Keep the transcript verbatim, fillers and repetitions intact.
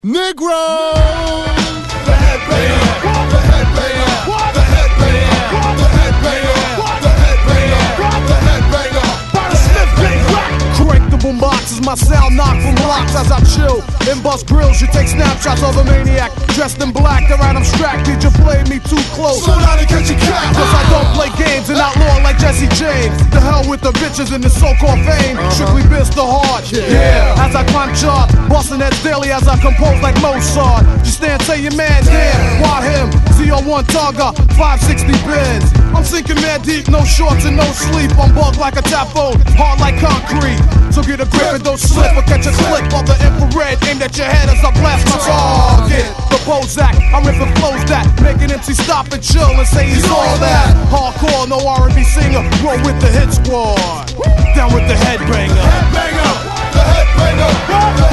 Negro! The headbanger, the headbanger, the headbanger, the headbanger, the headbanger, the headbanger, by the Smith Gang Rock. Crank the boombox as my sound knock from locks as I chill and bust grills. You take snapshots of a maniac dressed in black. The right I'm strapped, did you play me too close? Slow down and catch your cat. Cause I don't play games and outlaw like Jesse James. The hell with the bitches and the so-called fame. Strictly biz the hard. Yeah. As I climb chart, bustin' heads daily as I compose like Mozart. Just stand, say your man, damn. Why him? Z oh one Targa, five sixty bins. I'm sinking mad deep, no shorts and no sleep. I'm bugged like a tap phone, hard like concrete. So get a grip and don't slip or catch a slip of the infrared aimed at your head as I blast my target. The Bozak, I'm ripping flows that make an M C stop and chill and say he's all that. Hardcore, no R and B singer, roll with the hit squad. Down with the headbanger. Headbanger, the headbanger, the